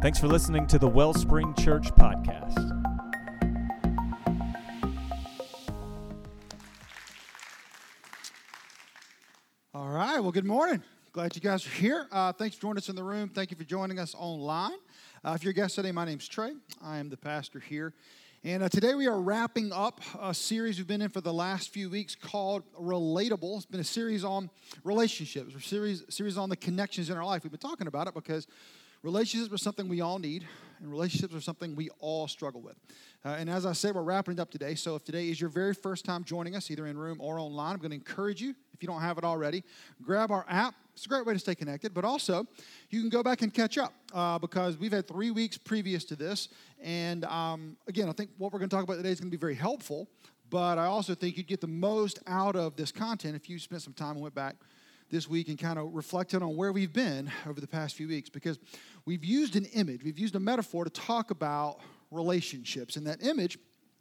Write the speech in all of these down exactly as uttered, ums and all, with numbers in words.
Thanks for listening to the Wellspring Church podcast. All right. Well, good morning. Glad you guys are here. Uh, thanks for joining us in the room. Thank you for joining us online. Uh, if you're a guest today, my name's Trey. I am the pastor here. And uh, today we are wrapping up a series we've been in for the last few weeks called Relatable. It's been a series on relationships, a series, series on the connections in our life. We've been talking about it because relationships are something we all need, and relationships are something we all struggle with. Uh, and as I said, we're wrapping it up today. So if today is your very first time joining us, either in room or online, I'm going to encourage you, if you don't have it already, grab our app. It's a great way to stay connected, but also you can go back and catch up uh, because we've had three weeks previous to this. And um, again, I think what we're going to talk about today is going to be very helpful, but I also think you'd get the most out of this content if you spent some time and went back this week and kind of reflected on where we've been over the past few weeks, because we've used an image, we've used a metaphor to talk about relationships, and that image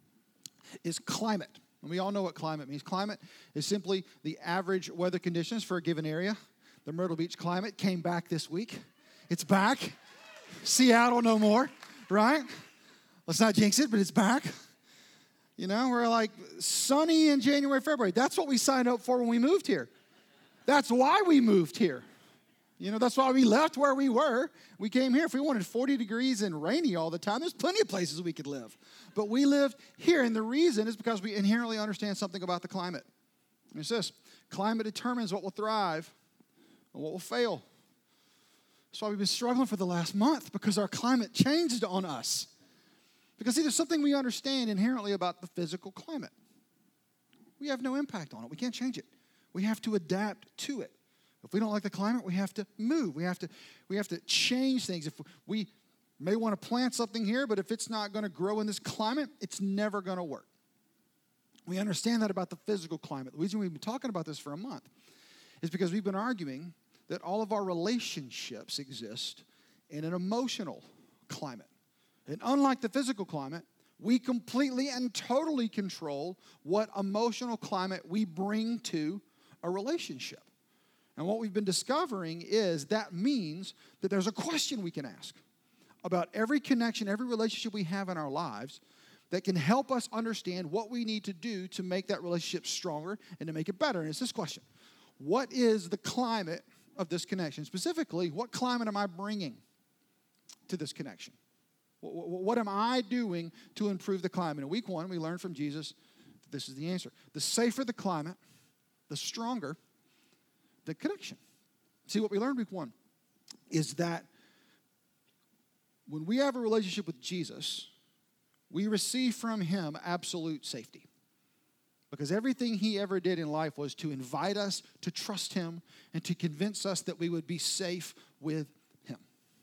is climate. And we all know what climate means. Climate is simply the average weather conditions for a given area. The Myrtle Beach climate came back this week. It's back. Seattle no more, right? Let's not jinx it, but it's back. You know, we're like sunny in January, February. That's what we signed up for when we moved here. That's why we moved here. You know, that's why we left where we were. We came here. If we wanted forty degrees and rainy all the time, there's plenty of places we could live. But we lived here, and the reason is because we inherently understand something about the climate. And it's this: climate determines what will thrive and what will fail. That's why we've been struggling for the last month, because our climate changed on us. Because, see, there's something we understand inherently about the physical climate. We have no impact on it. We can't change it. We have to adapt to it. If we don't like the climate, we have to move. We have to, we have to change things. If we may want to plant something here, but if it's not going to grow in this climate, it's never going to work. We understand that about the physical climate. The reason we've been talking about this for a month is because we've been arguing that all of our relationships exist in an emotional climate. And unlike the physical climate, we completely and totally control what emotional climate we bring to a relationship. And what we've been discovering is that means that there's a question we can ask about every connection, every relationship we have in our lives that can help us understand what we need to do to make that relationship stronger and to make it better. And it's this question: what is the climate of this connection? Specifically, what climate am I bringing to this connection? What am I doing to improve the climate? In week one, we learned from Jesus that this is the answer. The safer the climate, the stronger the connection. See, what we learned week one is that when we have a relationship with Jesus, we receive from him absolute safety. Because everything he ever did in life was to invite us to trust him and to convince us that we would be safe with him.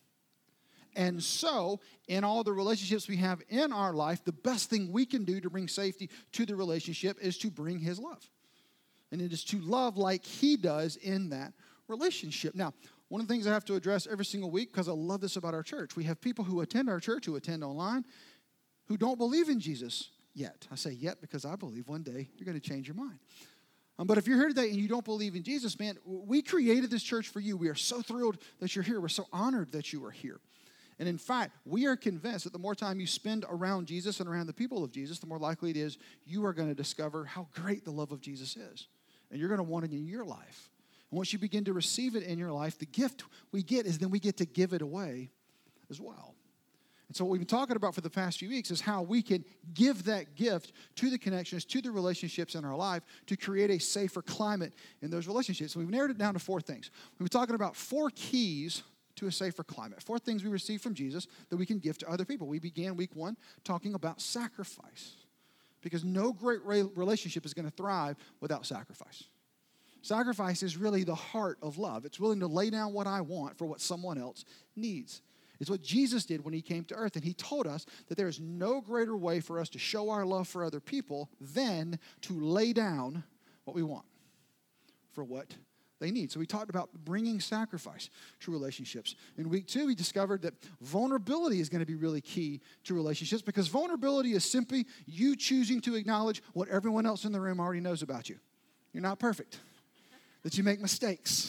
And so, in all the relationships we have in our life, the best thing we can do to bring safety to the relationship is to bring his love. And it is to love like he does in that relationship. Now, one of the things I have to address every single week, because I love this about our church, we have people who attend our church, who attend online, who don't believe in Jesus yet. I say yet because I believe one day you're going to change your mind. Um, but if you're here today and you don't believe in Jesus, man, we created this church for you. We are so thrilled that you're here. We're so honored that you are here. And in fact, we are convinced that the more time you spend around Jesus and around the people of Jesus, the more likely it is you are going to discover how great the love of Jesus is. And you're going to want it in your life. And once you begin to receive it in your life, the gift we get is then we get to give it away as well. And so what we've been talking about for the past few weeks is how we can give that gift to the connections, to the relationships in our life to create a safer climate in those relationships. So we've narrowed it down to four things. We've been talking about four keys to a safer climate. Four things we receive from Jesus that we can give to other people. We began week one talking about sacrifice, because no great relationship is going to thrive without sacrifice. Sacrifice is really the heart of love. It's willing to lay down what I want for what someone else needs. It's what Jesus did when he came to earth, and he told us that there is no greater way for us to show our love for other people than to lay down what we want for what they need. So we talked about bringing sacrifice to relationships. In week two, we discovered that vulnerability is going to be really key to relationships, because vulnerability is simply you choosing to acknowledge what everyone else in the room already knows about you. You're not perfect, that you make mistakes,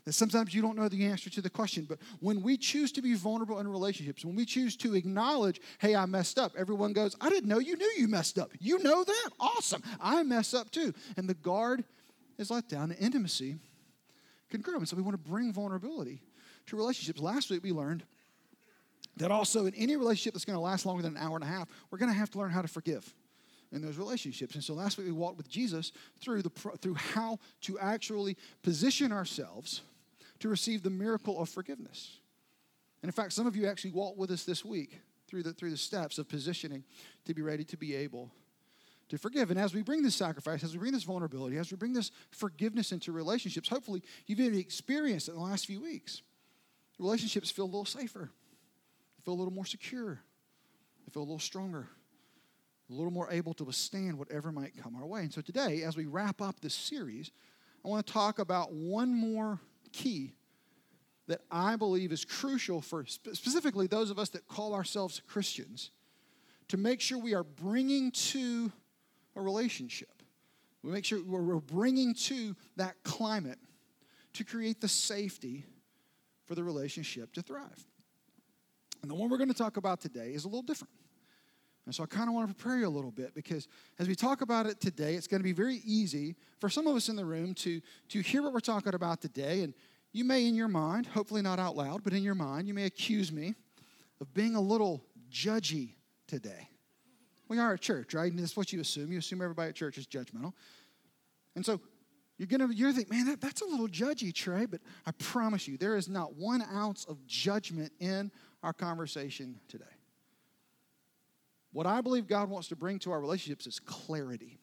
That sometimes you don't know the answer to the question. But when we choose to be vulnerable in relationships, when we choose to acknowledge, hey, I messed up, everyone goes, I didn't know you knew you messed up. You know that? Awesome. I mess up too. And the guard is let down. The intimacy can grow. And so we want to bring vulnerability to relationships. Last week we learned that also in any relationship that's going to last longer than an hour and a half, we're going to have to learn how to forgive in those relationships. And so last week we walked with Jesus through the through how to actually position ourselves to receive the miracle of forgiveness. And in fact, some of you actually walked with us this week through the through the steps of positioning to be ready to be able to forgive. And as we bring this sacrifice, as we bring this vulnerability, as we bring this forgiveness into relationships, hopefully you've even experienced it in the last few weeks. Relationships feel a little safer. They feel a little more secure. They feel a little stronger. A little more able to withstand whatever might come our way. And so today, as we wrap up this series, I want to talk about one more key that I believe is crucial for specifically those of us that call ourselves Christians to make sure we are bringing to a relationship. We make sure we're bringing to that climate to create the safety for the relationship to thrive. And the one we're going to talk about today is a little different. And so I kind of want to prepare you a little bit because as we talk about it today, it's going to be very easy for some of us in the room to, to hear what we're talking about today. And you may in your mind, hopefully not out loud, but in your mind, you may accuse me of being a little judgy today. We are at church, right? And that's what you assume. You assume everybody at church is judgmental. And so you're going to you're think, man, that, that's a little judgy, Trey. But I promise you, there is not one ounce of judgment in our conversation today. What I believe God wants to bring to our relationships is clarity.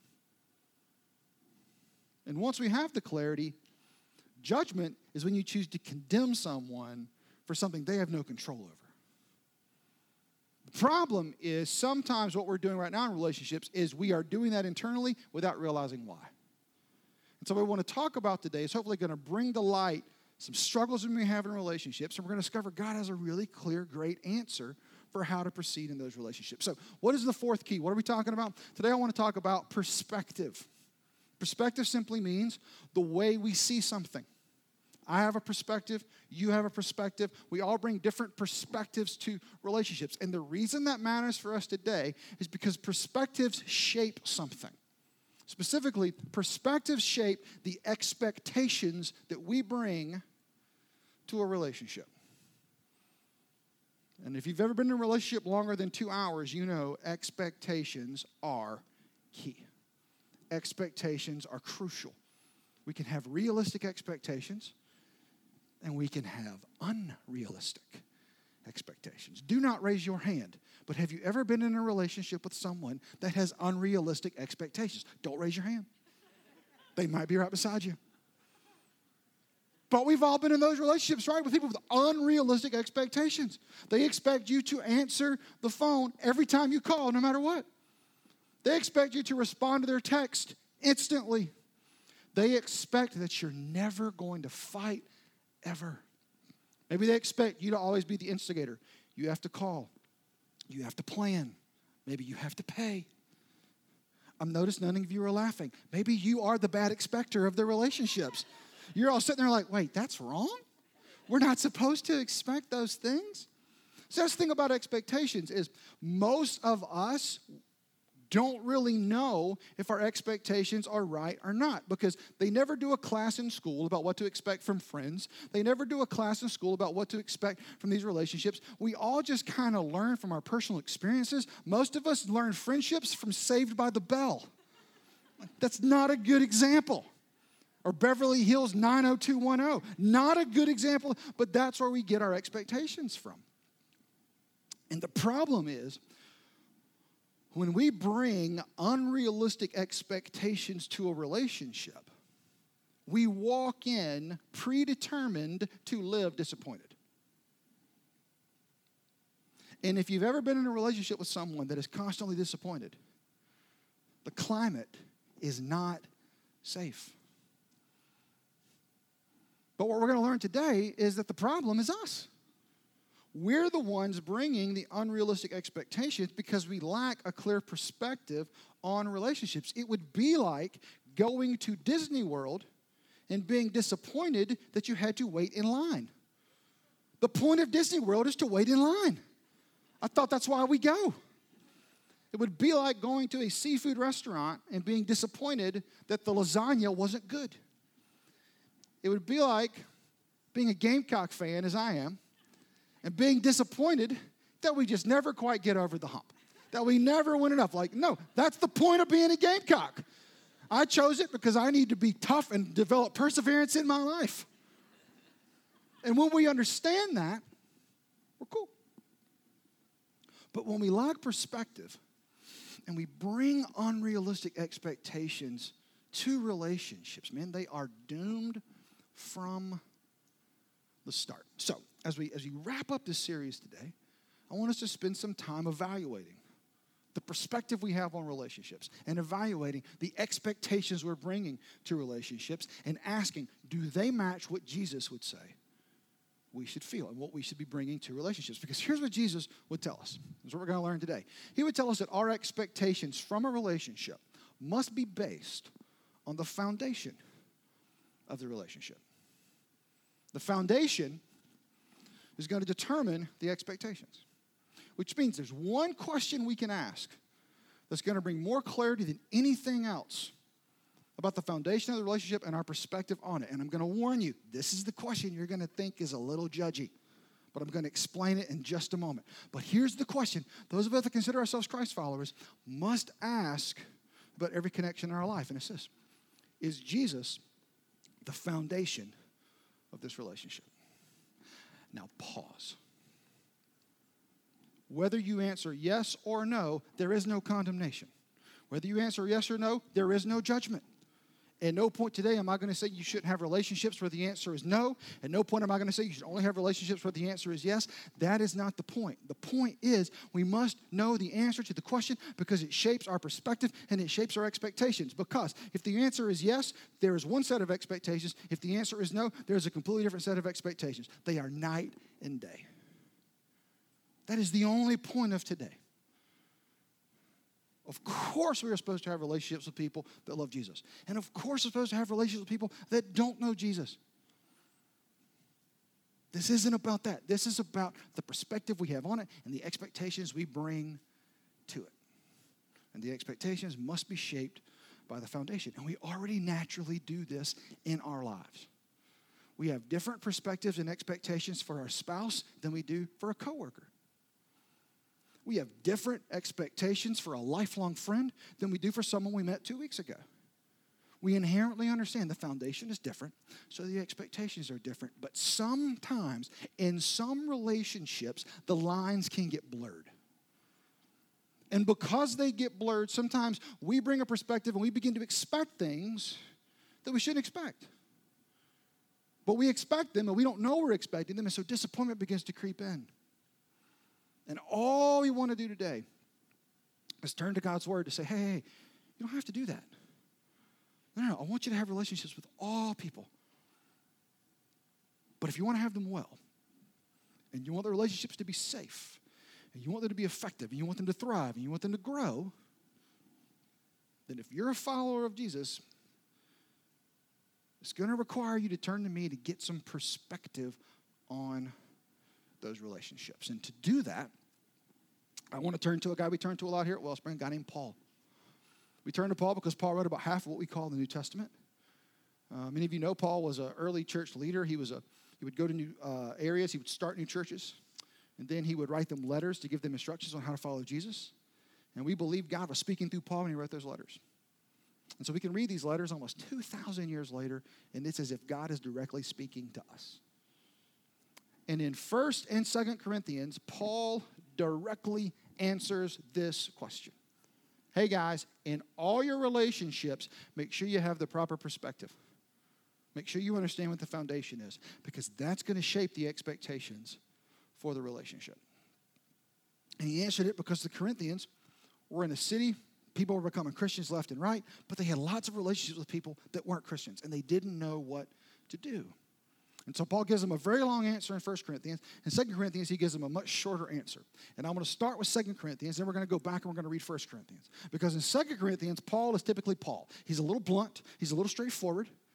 And once we have the clarity, judgment is when you choose to condemn someone for something they have no control over. The problem is sometimes what we're doing right now in relationships is we are doing that internally without realizing why. And so what we want to talk about today is hopefully going to bring to light some struggles we may have in relationships, and we're going to discover God has a really clear, great answer for how to proceed in those relationships. So what is the fourth key? What are we talking about? Today I want to talk about perspective. Perspective simply means the way we see something. I have a perspective. You have a perspective. We all bring different perspectives to relationships. And the reason that matters for us today is because perspectives shape something. Specifically, perspectives shape the expectations that we bring to a relationship. And if you've ever been in a relationship longer than two hours, you know expectations are key. Expectations are crucial. We can have realistic expectations, and we can have unrealistic expectations. Do not raise your hand, but have you ever been in a relationship with someone that has unrealistic expectations? Don't raise your hand. They might be right beside you. But we've all been in those relationships, right, with people with unrealistic expectations. They expect you to answer the phone every time you call, no matter what. They expect you to respond to their text instantly. They expect that you're never going to fight ever. Maybe they expect you to always be the instigator. You have to call. You have to plan. Maybe you have to pay. I've noticed none of you are laughing. Maybe you are the bad expector of the relationships. You're all sitting there like, wait, that's wrong? We're not supposed to expect those things? So that's the thing about expectations is most of us don't really know if our expectations are right or not because they never do a class in school about what to expect from friends. They never do a class in school about what to expect from these relationships. We all just kind of learn from our personal experiences. Most of us learn friendships from Saved by the Bell. That's not a good example. Or Beverly Hills nine oh two one oh. Not a good example, but that's where we get our expectations from. And the problem is, when we bring unrealistic expectations to a relationship, we walk in predetermined to live disappointed. And if you've ever been in a relationship with someone that is constantly disappointed, the climate is not safe. But what we're going to learn today is that the problem is us. We're the ones bringing the unrealistic expectations because we lack a clear perspective on relationships. It would be like going to Disney World and being disappointed that you had to wait in line. The point of Disney World is to wait in line. I thought that's why we go. It would be like going to a seafood restaurant and being disappointed that the lasagna wasn't good. It would be like being a Gamecock fan, as I am, and being disappointed that we just never quite get over the hump, that we never win enough. Like, no, that's the point of being a Gamecock. I chose it because I need to be tough and develop perseverance in my life. And when we understand that, we're cool. But when we lack perspective and we bring unrealistic expectations to relationships, man, they are doomed from the start. So, as we as we wrap up this series today, I want us to spend some time evaluating the perspective we have on relationships and evaluating the expectations we're bringing to relationships and asking, do they match what Jesus would say we should feel and what we should be bringing to relationships? Because here's what Jesus would tell us. This is what we're going to learn today. He would tell us that our expectations from a relationship must be based on the foundation of the relationship. The foundation is going to determine the expectations, which means there's one question we can ask that's going to bring more clarity than anything else about the foundation of the relationship and our perspective on it. And I'm going to warn you, this is the question you're going to think is a little judgy, but I'm going to explain it in just a moment. But here's the question those of us that consider ourselves Christ followers must ask about every connection in our life, and it's this: is Jesus the foundation of this relationship? Now pause. Whether you answer yes or no, there is no condemnation. Whether you answer yes or no, there is no judgment. At no point today am I going to say you shouldn't have relationships where the answer is no. At no point am I going to say you should only have relationships where the answer is yes. That is not the point. The point is we must know the answer to the question because it shapes our perspective and it shapes our expectations. Because if the answer is yes, there is one set of expectations. If the answer is no, there is a completely different set of expectations. They are night and day. That is the only point of today. Of course we are supposed to have relationships with people that love Jesus. And of course we're supposed to have relationships with people that don't know Jesus. This isn't about that. This is about the perspective we have on it and the expectations we bring to it. And the expectations must be shaped by the foundation. And we already naturally do this in our lives. We have different perspectives and expectations for our spouse than we do for a coworker. We have different expectations for a lifelong friend than we do for someone we met two weeks ago. We inherently understand the foundation is different, so the expectations are different. But sometimes, in some relationships, the lines can get blurred. And because they get blurred, sometimes we bring a perspective and we begin to expect things that we shouldn't expect. But we expect them and we don't know we're expecting them, and so disappointment begins to creep in. And all we want to do today is turn to God's word to say, hey, hey, you don't have to do that. No, no, no, I want you to have relationships with all people. But if you want to have them well, and you want the relationships to be safe, and you want them to be effective, and you want them to thrive, and you want them to grow, then if you're a follower of Jesus, it's going to require you to turn to me to get some perspective on those relationships. And to do that, I want to turn to a guy we turn to a lot here at Wellspring, a guy named Paul. We turn to Paul because Paul wrote about half of what we call the New Testament. Uh, many of you know Paul was an early church leader. He was a he would go to new uh, areas. He would start new churches. And then he would write them letters to give them instructions on how to follow Jesus. And we believe God was speaking through Paul when he wrote those letters. And so we can read these letters almost two thousand years later, and it's as if God is directly speaking to us. And in First and Second Corinthians, Paul directly answers this question. Hey guys, in all your relationships, make sure you have the proper perspective. Make sure you understand what the foundation is, because that's going to shape the expectations for the relationship. And he answered it because the Corinthians were in a city, people were becoming Christians left and right, but they had lots of relationships with people that weren't Christians, and they didn't know what to do. And so Paul gives them a very long answer in First Corinthians. In Second Corinthians, he gives them a much shorter answer. And I'm going to start with Second Corinthians, then we're going to go back and we're going to read First Corinthians. Because in Second Corinthians, Paul is typically Paul. He's a little blunt. He's a little straightforward.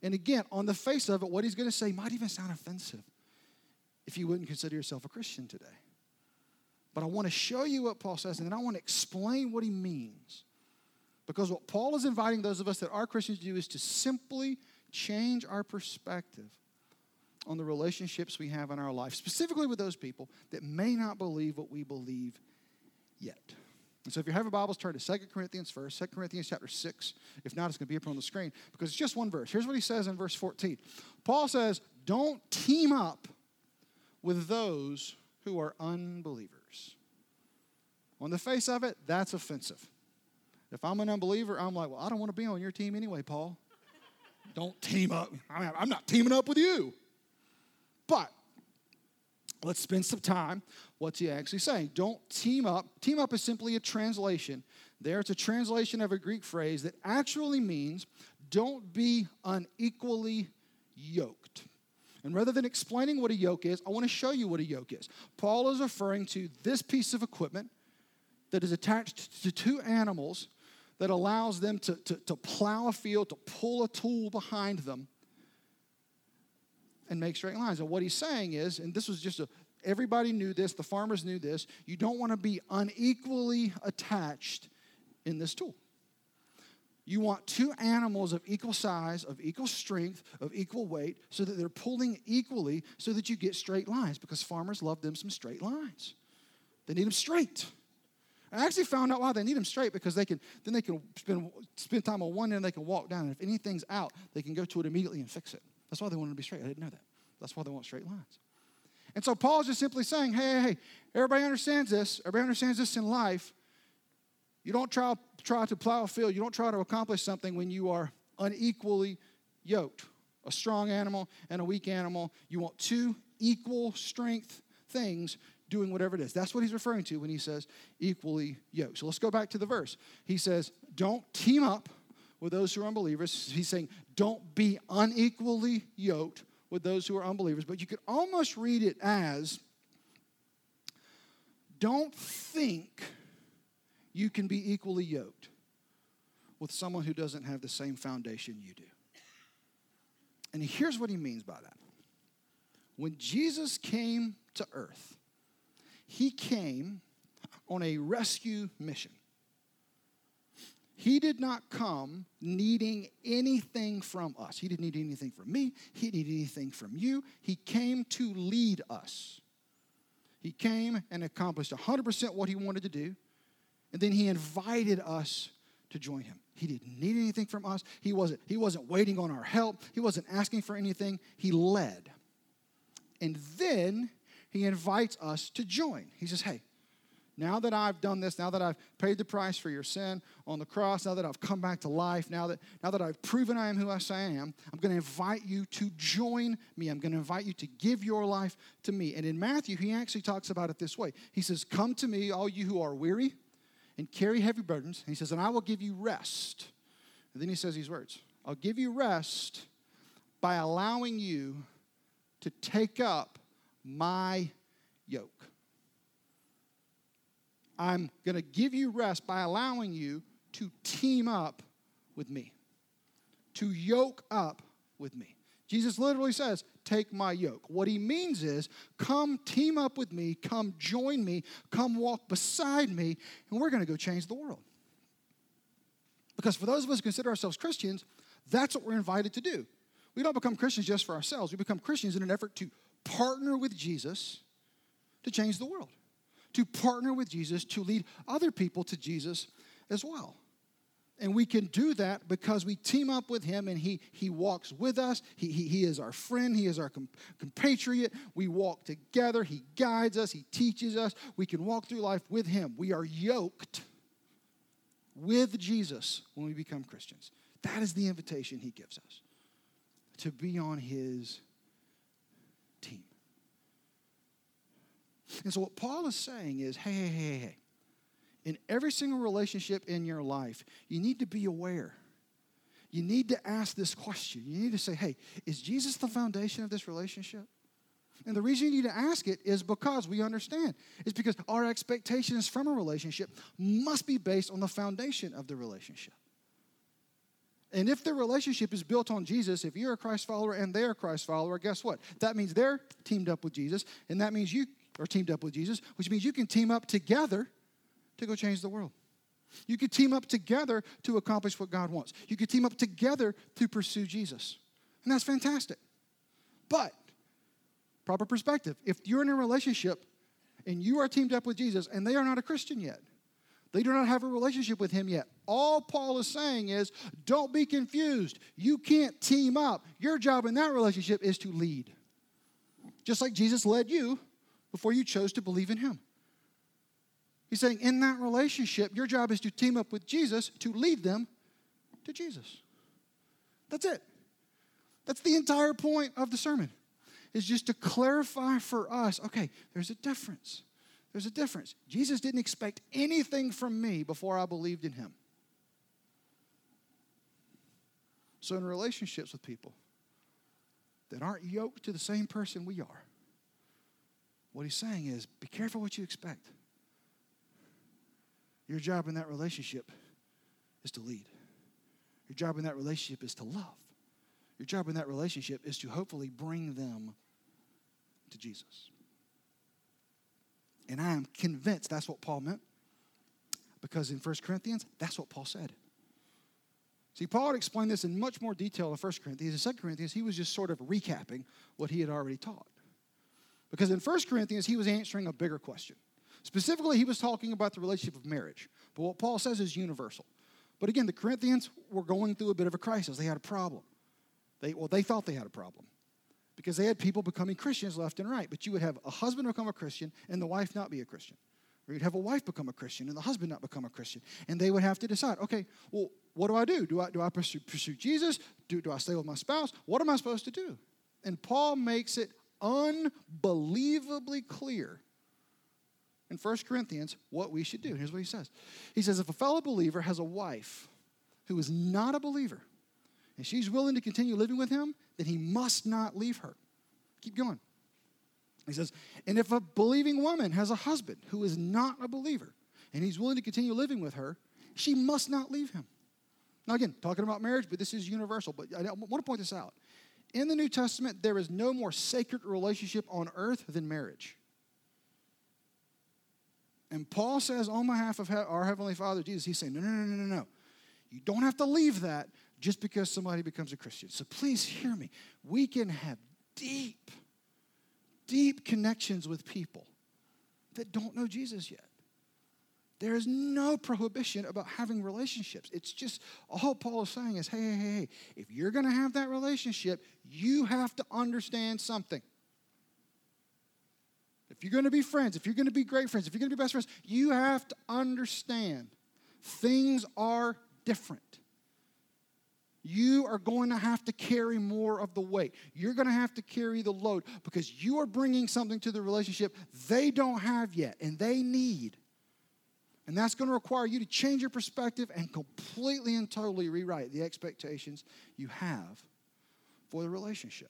And again, on the face of it, what he's going to say might even sound offensive if you wouldn't consider yourself a Christian today. But I want to show you what Paul says, and then I want to explain what he means. Because what Paul is inviting those of us that are Christians to do is to simply change our perspective on the relationships we have in our life, specifically with those people that may not believe what we believe yet. And so if you have your Bibles, turn to Second Corinthians first, Second Corinthians chapter six. If not, it's going to be up on the screen because it's just one verse. Here's what he says in verse fourteen. Paul says, don't team up with those who are unbelievers. On the face of it, that's offensive. If I'm an unbeliever, I'm like, well, I don't want to be on your team anyway, Paul. Don't team up. I'm not teaming up with you. But let's spend some time. What's he actually saying? Don't team up. Team up is simply a translation. There, it's a translation of a Greek phrase that actually means don't be unequally yoked. And rather than explaining what a yoke is, I want to show you what a yoke is. Paul is referring to this piece of equipment that is attached to two animals that allows them to, to, to plow a field, to pull a tool behind them, and make straight lines. And what he's saying is, and this was just a, everybody knew this, the farmers knew this, you don't want to be unequally attached in this tool. You want two animals of equal size, of equal strength, of equal weight, so that they're pulling equally so that you get straight lines, because farmers love them some straight lines. They need them straight. I actually found out why they need them straight, because they can then they can spend spend time on one end, they can walk down, and if anything's out, they can go to it immediately and fix it. That's why they want them to be straight. I didn't know that. That's why they want straight lines. And so Paul's just simply saying, hey, hey, hey, everybody understands this. Everybody understands this in life. You don't try, try to plow a field. You don't try to accomplish something when you are unequally yoked. A strong animal and a weak animal. You want two equal strength things doing whatever it is. That's what he's referring to when he says equally yoked. So let's go back to the verse. He says, don't team up with those who are unbelievers. He's saying, don't be unequally yoked with those who are unbelievers. But you could almost read it as, don't think you can be equally yoked with someone who doesn't have the same foundation you do. And here's what he means by that. When Jesus came to earth, he came on a rescue mission. He did not come needing anything from us. He didn't need anything from me. He didn't need anything from you. He came to lead us. He came and accomplished one hundred percent what he wanted to do. And then he invited us to join him. He didn't need anything from us. He wasn't, he wasn't waiting on our help. He wasn't asking for anything. He led. And then he invites us to join. He says, hey, now that I've done this, now that I've paid the price for your sin on the cross, now that I've come back to life, now that, now that I've proven I am who I say I am, I'm going to invite you to join me. I'm going to invite you to give your life to me. And in Matthew, he actually talks about it this way. He says, come to me, all you who are weary and carry heavy burdens. And he says, and I will give you rest. And then he says these words, I'll give you rest by allowing you to take up my yoke. I'm going to give you rest by allowing you to team up with me, to yoke up with me. Jesus literally says, take my yoke. What he means is, come team up with me, come join me, come walk beside me, and we're going to go change the world. Because for those of us who consider ourselves Christians, that's what we're invited to do. We don't become Christians just for ourselves. We become Christians in an effort to partner with Jesus to change the world, to partner with Jesus to lead other people to Jesus as well. And we can do that because we team up with him, and he, he walks with us. He, he, he is our friend. He is our com- compatriot. We walk together. He guides us. He teaches us. We can walk through life with him. We are yoked with Jesus when we become Christians. That is the invitation he gives us, to be on his team. And so what Paul is saying is, hey, hey, hey, hey, in every single relationship in your life, you need to be aware. You need to ask this question. You need to say, hey, is Jesus the foundation of this relationship? And the reason you need to ask it is because we understand. It's because our expectations from a relationship must be based on the foundation of the relationship. And if their relationship is built on Jesus, if you're a Christ follower and they're a Christ follower, guess what? That means they're teamed up with Jesus, and that means you are teamed up with Jesus, which means you can team up together to go change the world. You could team up together to accomplish what God wants. You could team up together to pursue Jesus. And that's fantastic. But, proper perspective, if you're in a relationship and you are teamed up with Jesus and they are not a Christian yet, they do not have a relationship with him yet, all Paul is saying is, don't be confused. You can't team up. Your job in that relationship is to lead. Just like Jesus led you before you chose to believe in him. He's saying in that relationship, your job is to team up with Jesus to lead them to Jesus. That's it. That's the entire point of the sermon, is just to clarify for us, okay, there's a difference. There's a difference. Jesus didn't expect anything from me before I believed in him. So in relationships with people that aren't yoked to the same person we are, what he's saying is, be careful what you expect. Your job in that relationship is to lead. Your job in that relationship is to love. Your job in that relationship is to hopefully bring them to Jesus. And I am convinced that's what Paul meant, because in First Corinthians, that's what Paul said. See, Paul had explained this in much more detail in First Corinthians. In Second Corinthians, he was just sort of recapping what he had already taught. Because in First Corinthians, he was answering a bigger question. Specifically, he was talking about the relationship of marriage. But what Paul says is universal. But again, the Corinthians were going through a bit of a crisis. They had a problem. They, well, they thought they had a problem, because they had people becoming Christians left and right. But you would have a husband become a Christian and the wife not be a Christian. Or you'd have a wife become a Christian and the husband not become a Christian. And they would have to decide, okay, well, what do I do? Do I, do I pursue, pursue Jesus? Do, do I stay with my spouse? What am I supposed to do? And Paul makes it unbelievably clear in First Corinthians what we should do. Here's what he says. He says, if a fellow believer has a wife who is not a believer, and she's willing to continue living with him, then he must not leave her. Keep going. He says, and if a believing woman has a husband who is not a believer, and he's willing to continue living with her, she must not leave him. Now again, talking about marriage, but this is universal. But I want to point this out. In the New Testament, there is no more sacred relationship on earth than marriage. And Paul says on behalf of our Heavenly Father, Jesus, he's saying, no, no, no, no, no, no. You don't have to leave that just because somebody becomes a Christian. So please hear me. We can have deep, deep connections with people that don't know Jesus yet. There is no prohibition about having relationships. It's just, all Paul is saying is, hey, hey, hey, hey, if you're going to have that relationship, you have to understand something. If you're going to be friends, if you're going to be great friends, if you're going to be best friends, you have to understand things are different. You are going to have to carry more of the weight. You're going to have to carry the load because you are bringing something to the relationship they don't have yet and they need. And that's going to require you to change your perspective and completely and totally rewrite the expectations you have for the relationship.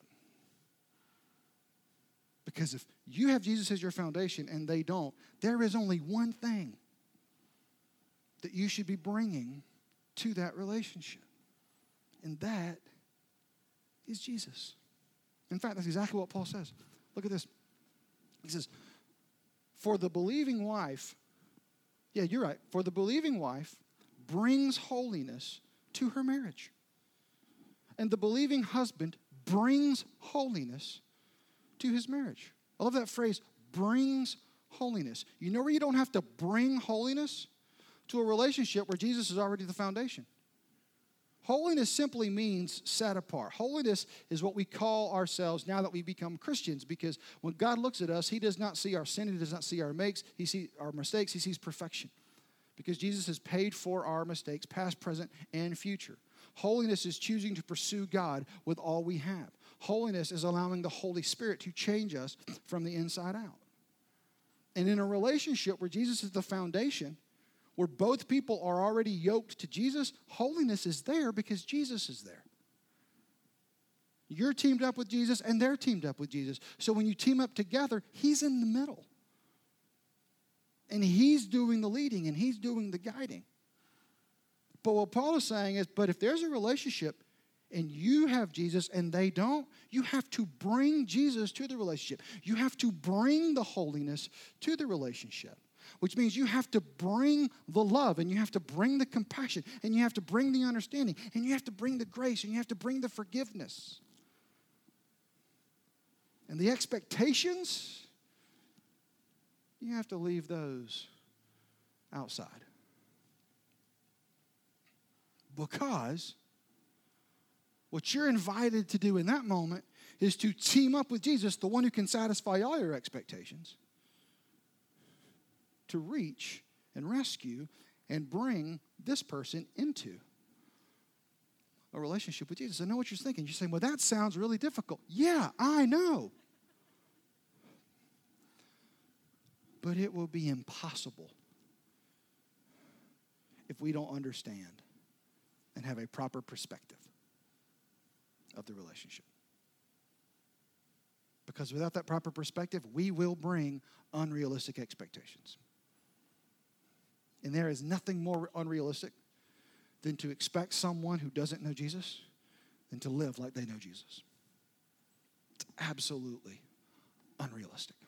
Because if you have Jesus as your foundation and they don't, there is only one thing that you should be bringing to that relationship. And that is Jesus. In fact, that's exactly what Paul says. Look at this. He says, for the believing wife, yeah, you're right, for the believing wife brings holiness to her marriage. And the believing husband brings holiness to his marriage. I love that phrase, brings holiness. You know where you don't have to bring holiness? To a relationship where Jesus is already the foundation. Holiness simply means set apart. Holiness is what we call ourselves now that we become Christians, because when God looks at us, he does not see our sin, he does not see our makes, he sees our mistakes, he sees perfection. Because Jesus has paid for our mistakes, past, present, and future. Holiness is choosing to pursue God with all we have. Holiness is allowing the Holy Spirit to change us from the inside out. And in a relationship where Jesus is the foundation, where both people are already yoked to Jesus, holiness is there because Jesus is there. You're teamed up with Jesus and they're teamed up with Jesus. So when you team up together, he's in the middle. And he's doing the leading and he's doing the guiding. But what Paul is saying is, but if there's a relationship and you have Jesus and they don't, you have to bring Jesus to the relationship. You have to bring the holiness to the relationship, which means you have to bring the love and you have to bring the compassion and you have to bring the understanding and you have to bring the grace and you have to bring the forgiveness. And the expectations, you have to leave those outside. Because what you're invited to do in that moment is to team up with Jesus, the one who can satisfy all your expectations, to reach and rescue and bring this person into a relationship with Jesus. I know what you're thinking. You're saying, well, that sounds really difficult. Yeah, I know. But it will be impossible if we don't understand and have a proper perspective of the relationship. Because without that proper perspective, we will bring unrealistic expectations. And there is nothing more unrealistic than to expect someone who doesn't know Jesus than to live like they know Jesus. It's absolutely unrealistic.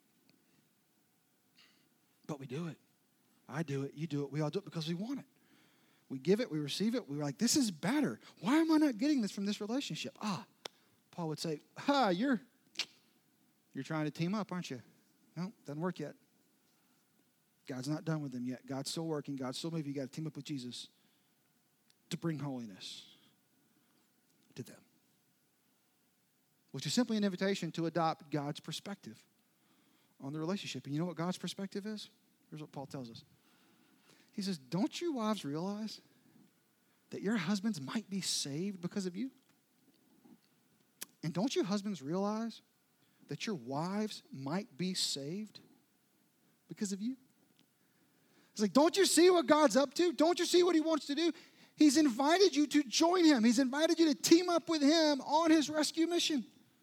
But we do it. I do it. You do it. We all do it because we want it. We give it. We receive it. We're like, this is better. Why am I not getting this from this relationship? Ah, Paul would say, ah, you're, you're trying to team up, aren't you? No, doesn't work yet. God's not done with them yet. God's still working. God's still moving. You got to team up with Jesus to bring holiness to them. Which is simply an invitation to adopt God's perspective on the relationship. And you know what God's perspective is? Here's what Paul tells us. He says, don't you wives realize that your husbands might be saved because of you? And don't you husbands realize that your wives might be saved because of you? It's like, don't you see what God's up to? Don't you see what he wants to do? He's invited you to join him. He's invited you to team up with him on his rescue mission.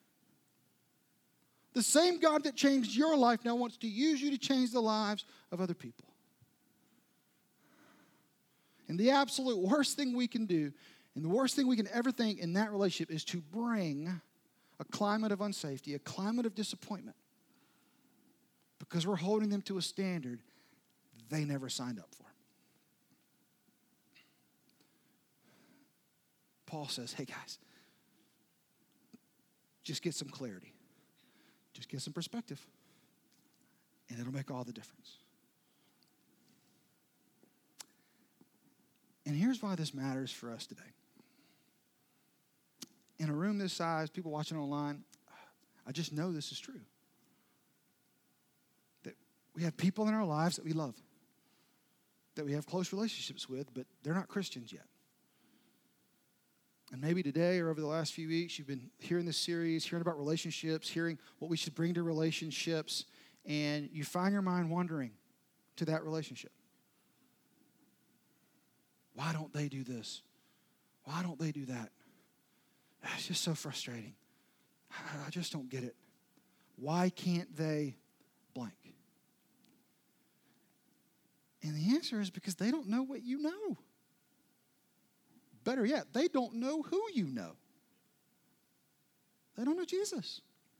The same God that changed your life now wants to use you to change the lives of other people. And the absolute worst thing we can do, and the worst thing we can ever think in that relationship is to bring a climate of unsafety, a climate of disappointment, because we're holding them to a standard they never signed up for. Paul says, hey guys, just get some clarity. Just get some perspective, and it'll make all the difference. And here's why this matters for us today. In a room this size, people watching online, I just know this is true. That we have people in our lives that we love, that we have close relationships with, but they're not Christians yet. And maybe today or over the last few weeks, you've been hearing this series, hearing about relationships, hearing what we should bring to relationships, and you find your mind wandering to that relationship. Why don't they do this? Why don't they do that? It's just so frustrating. I just don't get it. Why can't they blank? And the answer is because they don't know what you know. Better yet, they don't know who you know. They don't know Jesus.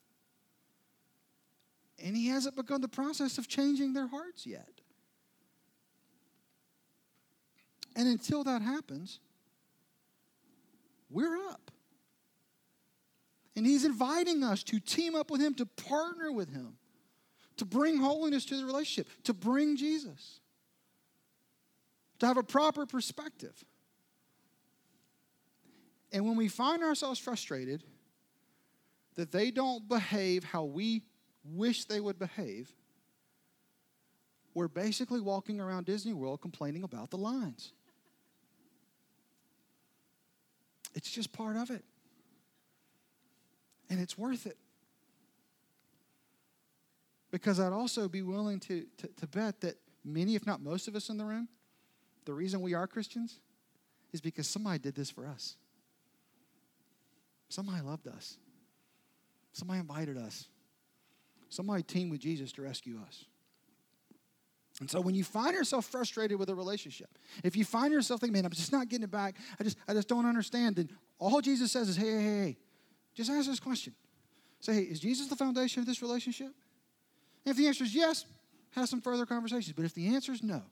And he hasn't begun the process of changing their hearts yet. And until that happens, we're up. And he's inviting us to team up with him, to partner with him, to bring holiness to the relationship, to bring Jesus, to have a proper perspective. And when we find ourselves frustrated that they don't behave how we wish they would behave, we're basically walking around Disney World complaining about the lines. It's just part of it. And it's worth it. Because I'd also be willing to, to, to bet that many, if not most of us in the room, the reason we are Christians is because somebody did this for us. Somebody loved us. Somebody invited us. Somebody teamed with Jesus to rescue us. And so when you find yourself frustrated with a relationship, if you find yourself thinking, man, I'm just not getting it back, I just, I just don't understand, then all Jesus says is, hey, hey, hey, hey, just ask this question. Say, hey, is Jesus the foundation of this relationship? And if the answer is yes, have some further conversations. But if the answer is no,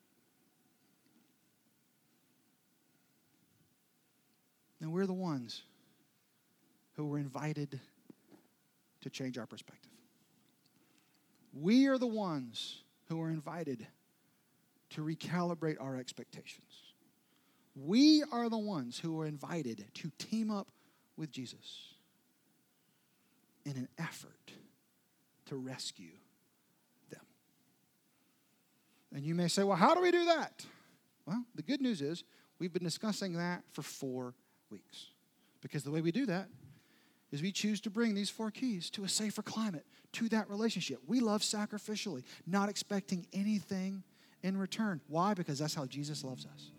then we're the ones who were invited to change our perspective. We are the ones who are invited to recalibrate our expectations. We are the ones who are invited to team up with Jesus in an effort to rescue them. And you may say, well, how do we do that? Well, the good news is we've been discussing that for four weeks. Because the way we do that is we choose to bring these four keys to a safer climate, to that relationship. We love sacrificially, not expecting anything in return. Why? Because that's how Jesus loves us.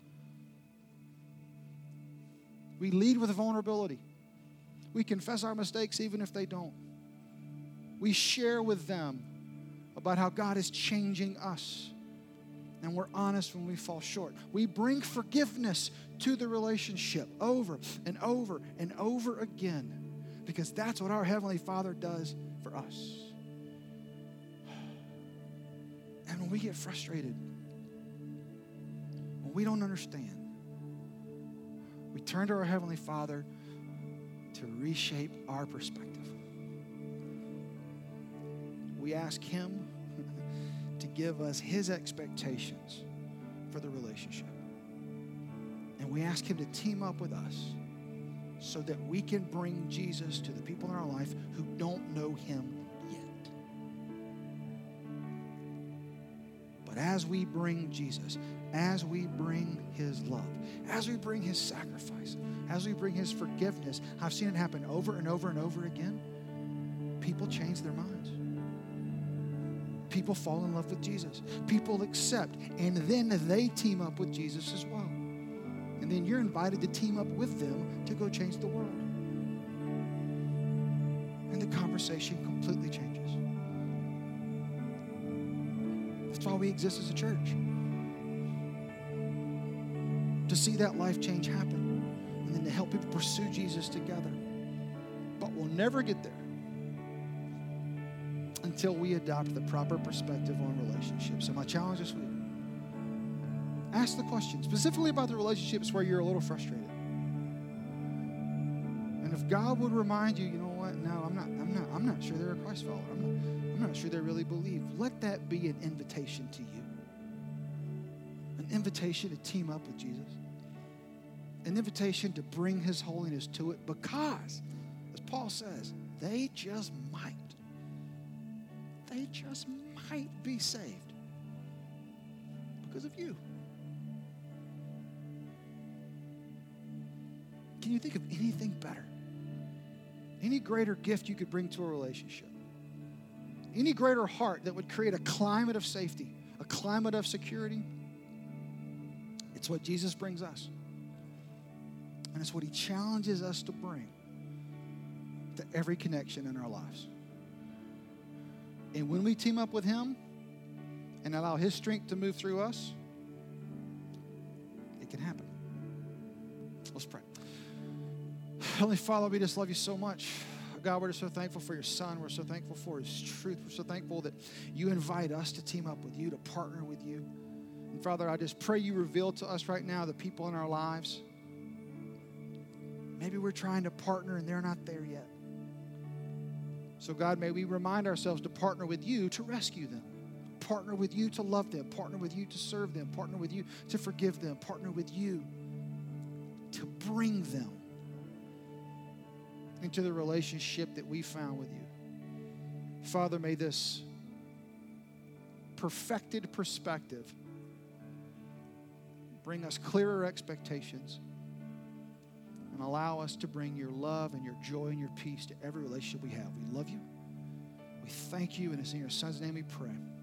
We lead with vulnerability. We confess our mistakes even if they don't. We share with them about how God is changing us. And we're honest when we fall short. We bring forgiveness to the relationship over and over and over again. Because that's what our Heavenly Father does for us. And when we get frustrated, when we don't understand, we turn to our Heavenly Father to reshape our perspective. We ask Him to give us His expectations for the relationship. And we ask Him to team up with us so that we can bring Jesus to the people in our life who don't know Him yet. But as we bring Jesus, as we bring His love, as we bring His sacrifice, as we bring His forgiveness, I've seen it happen over and over and over again. People change their minds. People fall in love with Jesus. People accept, and then they team up with Jesus as well. And then you're invited to team up with them to go change the world. And the conversation completely changes. That's why we exist as a church. To see that life change happen. And then to help people pursue Jesus together. But we'll never get there until we adopt the proper perspective on relationships. So my challenge this week, ask the question, specifically about the relationships where you're a little frustrated. And if God would remind you, you know what, no, I'm not, I'm not, I'm not sure they're a Christ follower. I'm not, I'm not sure they really believe. Let that be an invitation to you. An invitation to team up with Jesus. An invitation to bring His holiness to it because, as Paul says, they just might. They just might be saved because of you. Can you think of anything better? Any greater gift you could bring to a relationship? Any greater heart that would create a climate of safety, a climate of security? It's what Jesus brings us. And it's what He challenges us to bring to every connection in our lives. And when we team up with Him and allow His strength to move through us, it can happen. Let's pray. Heavenly Father, we just love You so much. God, we're just so thankful for Your Son. We're so thankful for His truth. We're so thankful that You invite us to team up with You, to partner with You. And Father, I just pray You reveal to us right now the people in our lives. Maybe we're trying to partner and they're not there yet. So God, may we remind ourselves to partner with You to rescue them. Partner with You to love them. Partner with You to serve them. Partner with You to forgive them. Partner with You to bring them into the relationship that we found with You. Father, may this perfected perspective bring us clearer expectations and allow us to bring Your love and Your joy and Your peace to every relationship we have. We love You. We thank You, and it's in Your Son's name we pray.